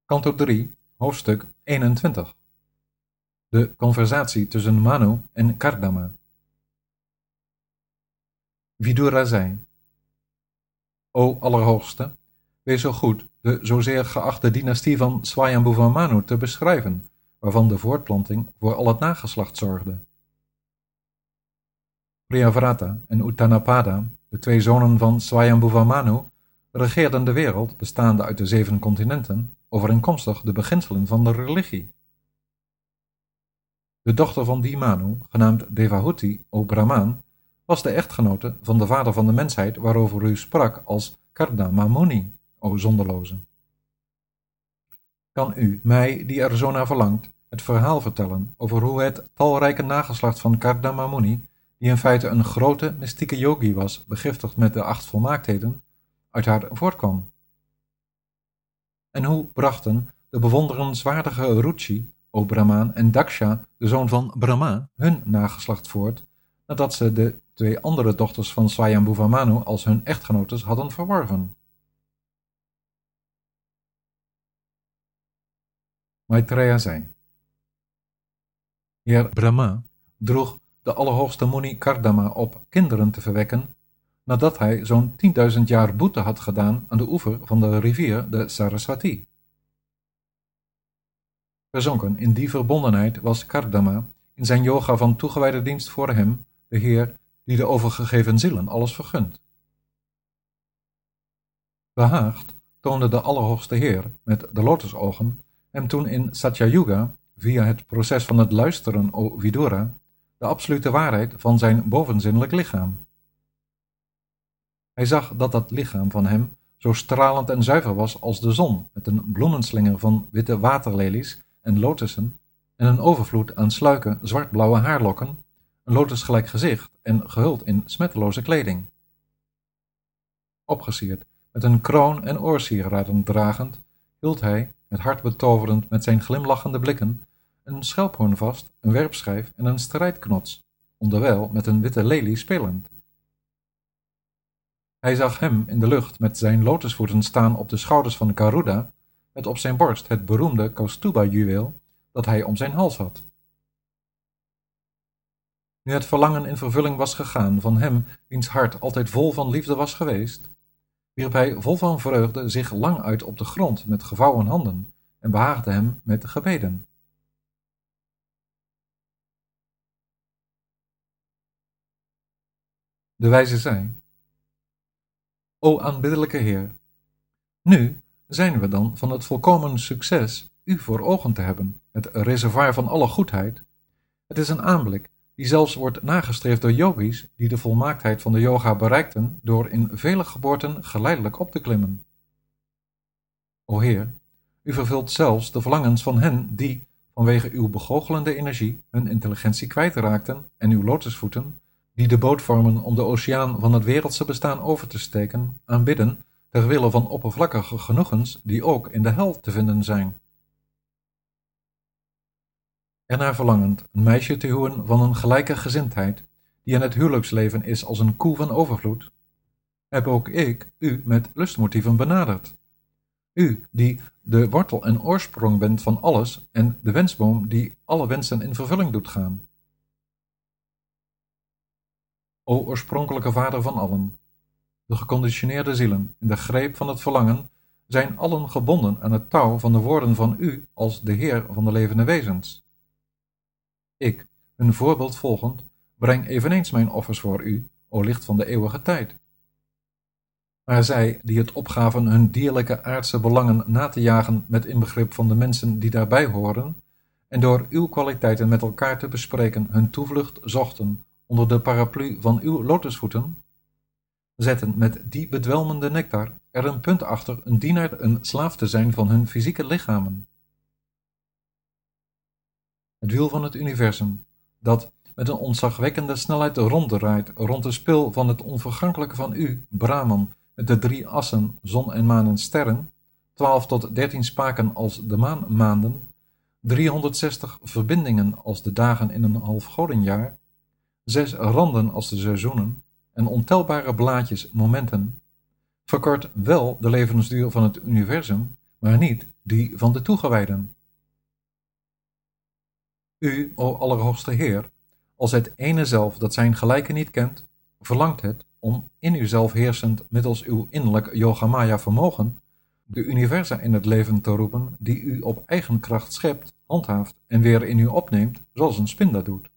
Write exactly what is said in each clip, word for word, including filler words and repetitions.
Kanto drie, hoofdstuk eenentwintig. De conversatie tussen Manu en Kardama. Vidura zei: O Allerhoogste, wees zo goed de zozeer geachte dynastie van Swayambhuva Manu te beschrijven, waarvan de voortplanting voor al het nageslacht zorgde. Priyavrata en Uttanapada, de twee zonen van Swayambhuva Manu, regeerden de wereld, bestaande uit de zeven continenten, overeenkomstig de beginselen van de religie. De dochter van die Manu, genaamd Devahuti, o Brahmaan, was de echtgenote van de vader van de mensheid waarover u sprak als Kardama Muni, o zonderloze. Kan u, mij, die er zo naar verlangt, het verhaal vertellen over hoe het talrijke nageslacht van Kardama Muni, die in feite een grote mystieke yogi was, begiftigd met de acht volmaaktheden, uit haar voortkwam? En hoe brachten de bewonderenswaardige Ruchi, o Brahmaan, en Daksha, de zoon van Brahma, hun nageslacht voort, nadat ze de twee andere dochters van Swayambhuva Manu als hun echtgenotes hadden verworven? Maitreya zei: Heer Brahma droeg de Allerhoogste Muni Kardama op kinderen te verwekken, nadat hij zo'n tienduizend jaar boete had gedaan aan de oever van de rivier de Saraswati. Verzonken in die verbondenheid was Kardama in zijn yoga van toegewijde dienst voor hem, de Heer die de overgegeven zielen alles vergunt. Behaagd toonde de Allerhoogste Heer met de lotusogen hem toen in Satyayuga, via het proces van het luisteren, o Vidura, de absolute waarheid van zijn bovenzinnelijk lichaam. Hij zag dat dat lichaam van hem zo stralend en zuiver was als de zon, met een bloemenslinger van witte waterlelies en lotussen en een overvloed aan sluike zwartblauwe haarlokken, een lotusgelijk gezicht en gehuld in smetteloze kleding. Opgesierd, met een kroon en oorsieraden dragend, hield hij, het hart betoverend met zijn glimlachende blikken, een schelphoorn vast, een werpschijf en een strijdknots, onderwijl met een witte lelie spelend. Hij zag hem in de lucht met zijn lotusvoeten staan op de schouders van Garuda, met op zijn borst het beroemde Kaustuba-juweel dat hij om zijn hals had. Nu het verlangen in vervulling was gegaan van hem wiens hart altijd vol van liefde was geweest, wierp hij vol van vreugde zich lang uit op de grond met gevouwen handen en behaagde hem met gebeden. De wijze zei: O aanbiddelijke Heer, nu zijn we dan van het volkomen succes u voor ogen te hebben, het reservoir van alle goedheid. Het is een aanblik die zelfs wordt nagestreefd door yogis die de volmaaktheid van de yoga bereikten door in vele geboorten geleidelijk op te klimmen. O Heer, u vervult zelfs de verlangens van hen die, vanwege uw begoochelende energie, hun intelligentie kwijtraakten en uw lotusvoeten, die de boot vormen om de oceaan van het wereldse bestaan over te steken, aanbidden ter wille van oppervlakkige genoegens die ook in de hel te vinden zijn. Ernaar verlangend een meisje te huwen van een gelijke gezindheid, die in het huwelijksleven is als een koe van overvloed, heb ook ik u met lustmotieven benaderd. U, die de wortel en oorsprong bent van alles en de wensboom die alle wensen in vervulling doet gaan. O oorspronkelijke Vader van allen, de geconditioneerde zielen in de greep van het verlangen zijn allen gebonden aan het touw van de woorden van u als de Heer van de levende wezens. Ik, hun voorbeeld volgend, breng eveneens mijn offers voor u, o licht van de eeuwige tijd. Maar zij die het opgaven hun dierlijke aardse belangen na te jagen met inbegrip van de mensen die daarbij horen, en door uw kwaliteiten met elkaar te bespreken hun toevlucht zochten onder de paraplu van uw lotusvoeten, zetten met die bedwelmende nectar er een punt achter een dienaar een slaaf te zijn van hun fysieke lichamen. Het wiel van het universum, dat met een ontzagwekkende snelheid ronddraait rond de spil van het onvergankelijke van u, Brahman, met de drie assen, zon en maan en sterren, twaalf tot dertien spaken als de maanmaanden, driehonderdzestig verbindingen als de dagen in een half godenjaar, zes randen als de seizoenen en ontelbare blaadjes momenten, verkort wel de levensduur van het universum, maar niet die van de toegewijden. U, o Allerhoogste Heer, als het ene zelf dat zijn gelijke niet kent, verlangt het om in uzelf heersend middels uw innerlijk Yogamaya vermogen de universa in het leven te roepen die u op eigen kracht schept, handhaaft en weer in u opneemt, zoals een spin dat doet.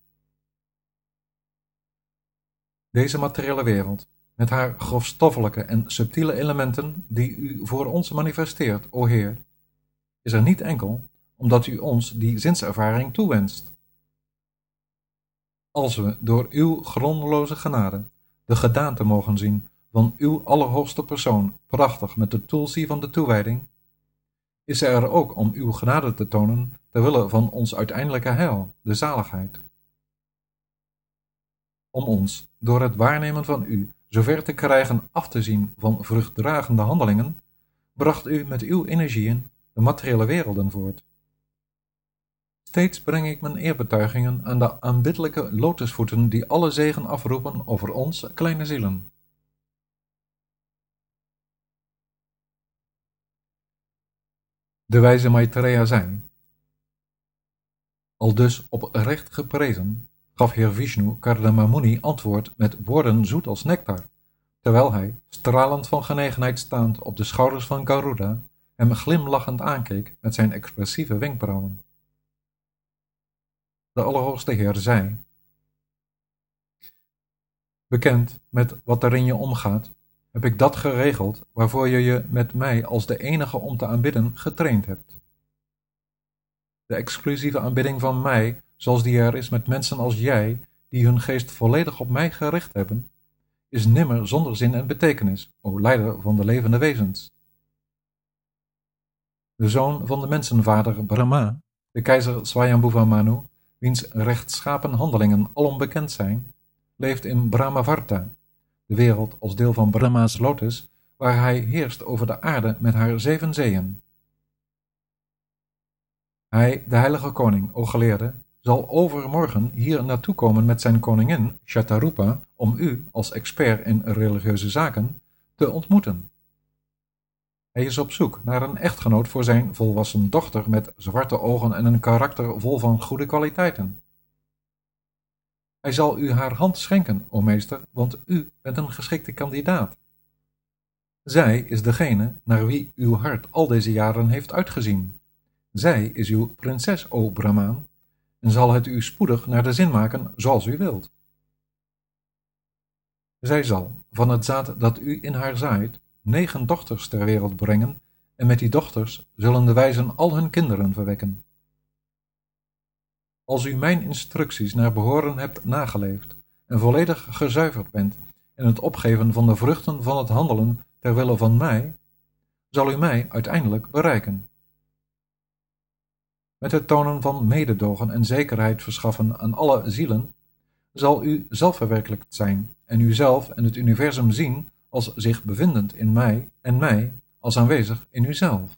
Deze materiële wereld, met haar grofstoffelijke en subtiele elementen die u voor ons manifesteert, o Heer, is er niet enkel omdat u ons die zinservaring toewenst. Als we door uw grondeloze genade de gedaante mogen zien van uw allerhoogste persoon, prachtig met de tulsi van de toewijding, is zij er ook om uw genade te tonen ter wille van ons uiteindelijke heil, de zaligheid. Om ons, door het waarnemen van u, zover te krijgen af te zien van vruchtdragende handelingen, bracht u met uw energieën de materiële werelden voort. Steeds breng ik mijn eerbetuigingen aan de aanbiddelijke lotusvoeten die alle zegen afroepen over ons, kleine zielen. De wijze Maitreya zei: aldus oprecht geprezen, gaf Heer Vishnu Kardama Muni antwoord met woorden zoet als nectar, terwijl hij, stralend van genegenheid staand op de schouders van Garuda, hem glimlachend aankeek met zijn expressieve wenkbrauwen. De Allerhoogste Heer zei: bekend met wat er in je omgaat, heb ik dat geregeld waarvoor je je met mij als de enige om te aanbidden getraind hebt. De exclusieve aanbidding van mij, zoals die er is met mensen als jij, die hun geest volledig op mij gericht hebben, is nimmer zonder zin en betekenis, o leider van de levende wezens. De zoon van de mensenvader Brahma, de keizer Swayambhuva Manu, wiens rechtschapen handelingen alom bekend zijn, leeft in Brahmavarta, de wereld als deel van Brahma's lotus, waar hij heerst over de aarde met haar zeven zeeën. Hij, de heilige koning, o geleerde, zal overmorgen hier naartoe komen met zijn koningin, Shatarupa, om u, als expert in religieuze zaken, te ontmoeten. Hij is op zoek naar een echtgenoot voor zijn volwassen dochter met zwarte ogen en een karakter vol van goede kwaliteiten. Hij zal u haar hand schenken, o meester, want u bent een geschikte kandidaat. Zij is degene naar wie uw hart al deze jaren heeft uitgezien. Zij is uw prinses, o Brahmaan, en zal het u spoedig naar de zin maken zoals u wilt. Zij zal, van het zaad dat u in haar zaait, negen dochters ter wereld brengen, en met die dochters zullen de wijzen al hun kinderen verwekken. Als u mijn instructies naar behoren hebt nageleefd en volledig gezuiverd bent in het opgeven van de vruchten van het handelen ter wille van mij, zal u mij uiteindelijk bereiken. Met het tonen van mededogen en zekerheid verschaffen aan alle zielen, zal u zelf verwerkelijkt zijn en uzelf en het universum zien als zich bevindend in mij en mij als aanwezig in uzelf.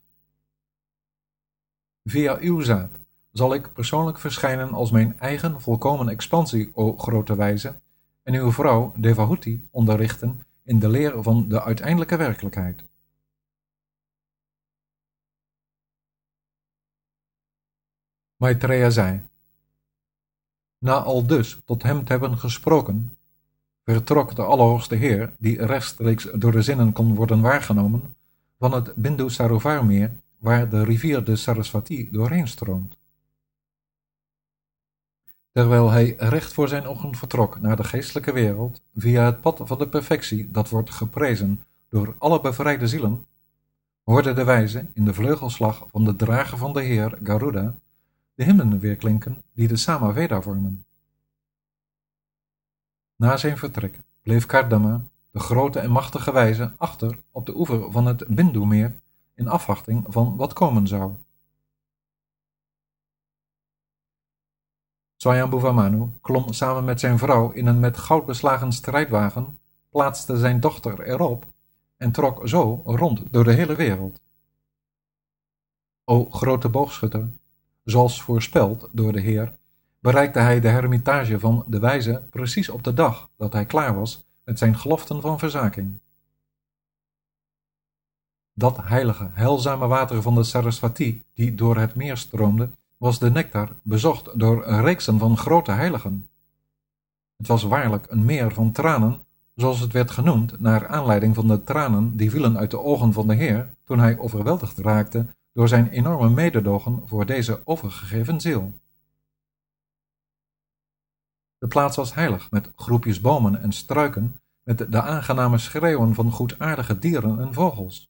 Via uw zaad zal ik persoonlijk verschijnen als mijn eigen volkomen expansie, o grote wijze, en uw vrouw Devahuti onderrichten in de leer van de uiteindelijke werkelijkheid. Maitreya zei: na al dus tot hem te hebben gesproken, vertrok de Allerhoogste Heer, die rechtstreeks door de zinnen kon worden waargenomen, van het Bindu Sarovar-meer, waar de rivier de Saraswati doorheen stroomt. Terwijl hij recht voor zijn ogen vertrok naar de geestelijke wereld, via het pad van de perfectie dat wordt geprezen door alle bevrijde zielen, hoorde de wijze in de vleugelslag van de drager van de Heer, Garuda, de hymnen weerklinken die de Samaveda vormen. Na zijn vertrek bleef Kardama, de grote en machtige wijze, achter op de oever van het Bindu-meer in afwachting van wat komen zou. Swayambhuva Manu klom samen met zijn vrouw in een met goud beslagen strijdwagen, plaatste zijn dochter erop en trok zo rond door de hele wereld. O grote boogschutter, zoals voorspeld door de Heer, bereikte hij de hermitage van de wijze precies op de dag dat hij klaar was met zijn geloften van verzaking. Dat heilige, heilzame water van de Saraswati, die door het meer stroomde, was de nectar bezocht door reeksen van grote heiligen. Het was waarlijk een meer van tranen, zoals het werd genoemd, naar aanleiding van de tranen die vielen uit de ogen van de Heer toen hij overweldigd raakte door zijn enorme mededogen voor deze overgegeven ziel. De plaats was heilig, met groepjes bomen en struiken, met de aangename schreeuwen van goedaardige dieren en vogels.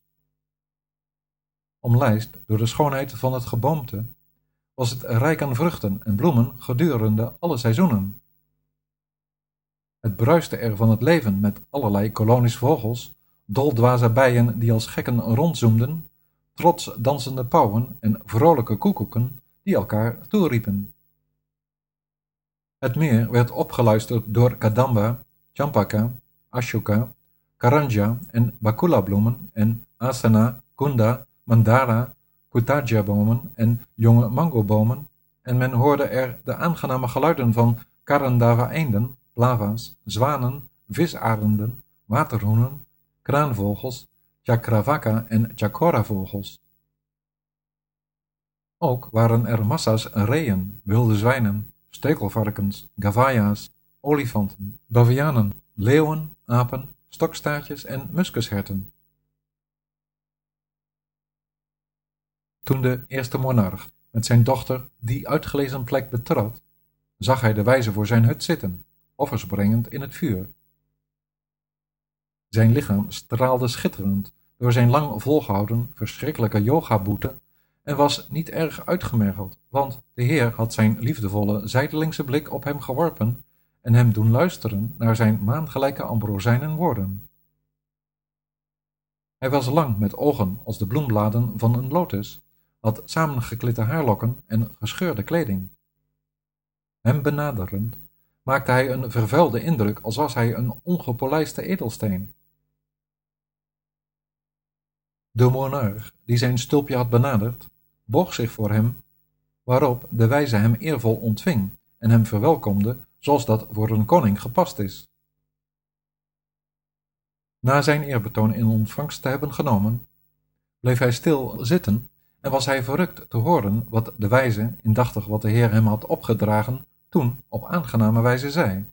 Omlijst door de schoonheid van het geboomte, was het rijk aan vruchten en bloemen gedurende alle seizoenen. Het bruiste er van het leven met allerlei kolonies vogels, doldwaze bijen die als gekken rondzoemden, trots dansende pauwen en vrolijke koekoeken die elkaar toeriepen. Het meer werd opgeluisterd door kadamba, champaka, ashoka, karanja en bakula-bloemen en asana, kunda, mandara, kutaja-bomen en jonge mangobomen, en men hoorde er de aangename geluiden van karandava-eenden, lava's, zwanen, visarenden, waterhoenen, kraanvogels, chakravaka en chakora-vogels. Ook waren er massa's reeën, wilde zwijnen, stekelvarkens, gavaya's, olifanten, bavianen, leeuwen, apen, stokstaartjes en muskusherten. Toen de eerste monarch met zijn dochter die uitgelezen plek betrad, zag hij de wijze voor zijn hut zitten, offers brengend in het vuur. Zijn lichaam straalde schitterend door zijn lang volgehouden verschrikkelijke yogaboete en was niet erg uitgemergeld, want de Heer had zijn liefdevolle zijdelingse blik op hem geworpen en hem doen luisteren naar zijn maangelijke ambrozijnen woorden. Hij was lang met ogen als de bloembladen van een lotus, had samengeklitte haarlokken en gescheurde kleding. Hem benaderend maakte hij een vervuilde indruk als was hij een ongepolijste edelsteen. De monarch, die zijn stulpje had benaderd, boog zich voor hem, waarop de wijze hem eervol ontving en hem verwelkomde zoals dat voor een koning gepast is. Na zijn eerbetoon in ontvangst te hebben genomen, bleef hij stil zitten en was hij verrukt te horen wat de wijze, indachtig wat de Heer hem had opgedragen, toen op aangename wijze zei.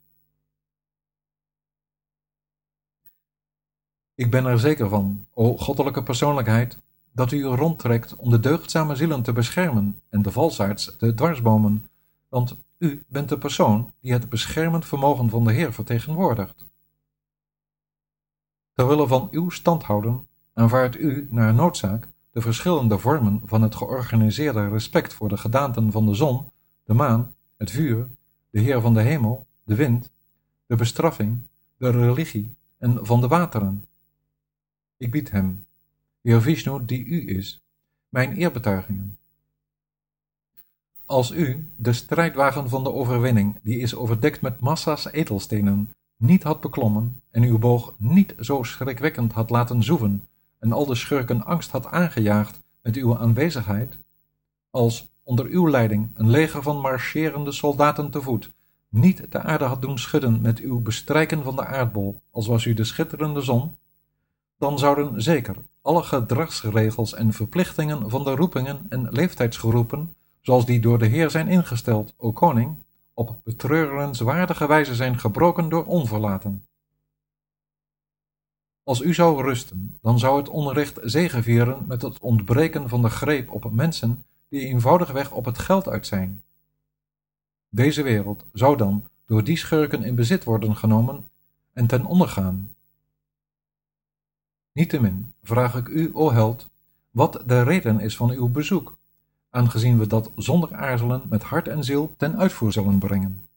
Ik ben er zeker van, o goddelijke persoonlijkheid, dat u u rondtrekt om de deugdzame zielen te beschermen en de valsaards te dwarsbomen, want u bent de persoon die het beschermend vermogen van de Heer vertegenwoordigt. Terwille van uw standhouden aanvaardt u naar noodzaak de verschillende vormen van het georganiseerde respect voor de gedaanten van de zon, de maan, het vuur, de Heer van de hemel, de wind, de bestraffing, de religie en van de wateren. Ik bied hem, Heer Vishnu die u is, mijn eerbetuigingen. Als u de strijdwagen van de overwinning, die is overdekt met massa's edelstenen, niet had beklommen en uw boog niet zo schrikwekkend had laten zoeven en al de schurken angst had aangejaagd met uw aanwezigheid, als onder uw leiding een leger van marcherende soldaten te voet niet de aarde had doen schudden met uw bestrijken van de aardbol, als was u de schitterende zon, dan zouden zeker alle gedragsregels en verplichtingen van de roepingen en leeftijdsgeroepen, zoals die door de Heer zijn ingesteld, o koning, op betreurenswaardige wijze zijn gebroken door onverlaten. Als u zou rusten, dan zou het onrecht zegevieren met het ontbreken van de greep op mensen die eenvoudigweg op het geld uit zijn. Deze wereld zou dan door die schurken in bezit worden genomen en ten onder gaan. Niettemin vraag ik u, o held, wat de reden is van uw bezoek, aangezien we dat zonder aarzelen met hart en ziel ten uitvoer zullen brengen.